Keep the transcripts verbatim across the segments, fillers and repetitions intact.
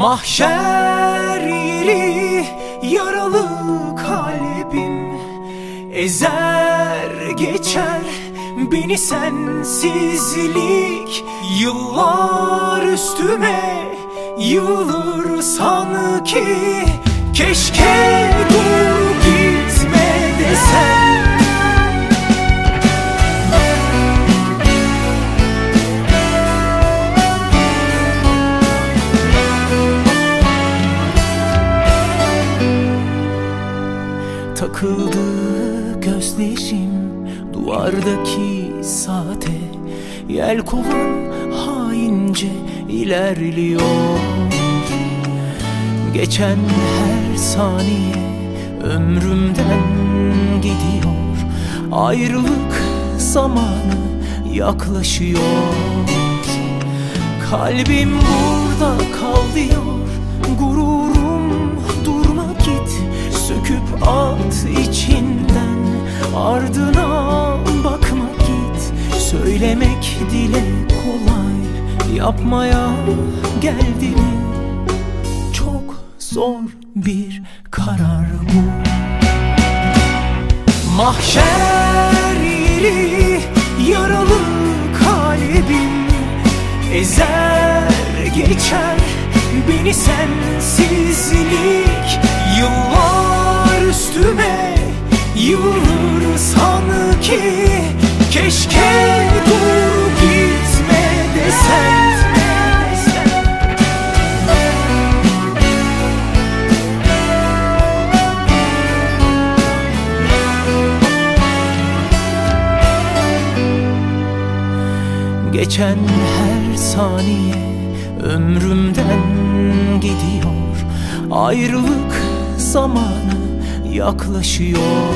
Mahşer yeri yaralı kalbim, ezer geçer beni sensizlik. Yıllar üstüme yığılır sanki, keşke dur gitme desen. Takıldı gözlerim duvardaki saate, yelkovan haince ilerliyor. Geçen her saniye ömrümden gidiyor, ayrılık zamanı yaklaşıyor. Kalbim burada kal diyor, gururum durma git, söküp at içinden, ardına bakma git. Söylemek dile kolay, yapmaya geldi mi çok zor bir karar bu. Mahşer yeri yaralı kalbim, ezer geçer beni sensizlik. Yıllar üstüme yığılır sanki, keşke dur gitme desen. Geçen her saniye ömrümden gidiyor, ayrılık zamanı yaklaşıyor.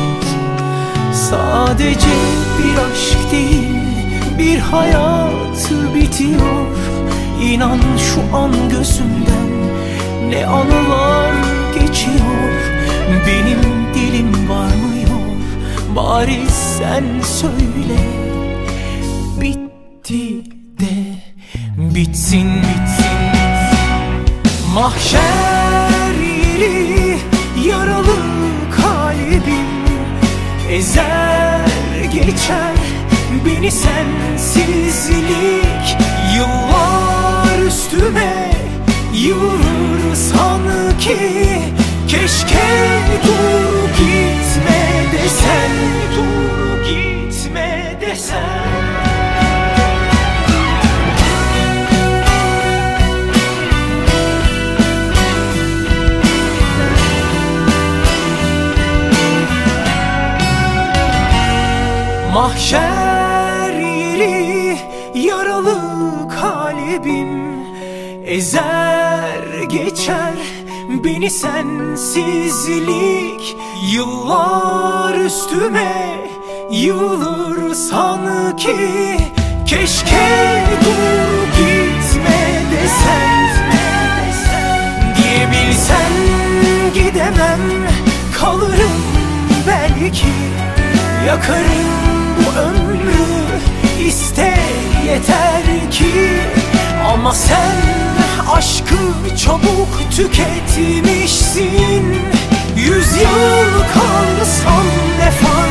Sadece bir aşk değil, bir hayat bitiyor. İnan şu an gözümden ne anılar geçiyor. Benim dilim varmıyor, bari sen söyle. Bitti de bitsin, bitsin. Mahşer yeri yaralı kalbim, ezer geçer beni sensizlik. Yıllar üstüme yığılır sanki, keşke dur gitme desen. Dur gitme desen. Mahşer yeri yaralı kalbim, ezer geçer beni sensizlik. Yıllar üstüme yığılır sanki, keşke dur gitme desen. Diyebilsen gidemem, kalırım belki, yakarım bu ömrü, iste yeter ki. Ama sen aşkı çabuk tüketmişsin. Yüz yıl kalsam ne fark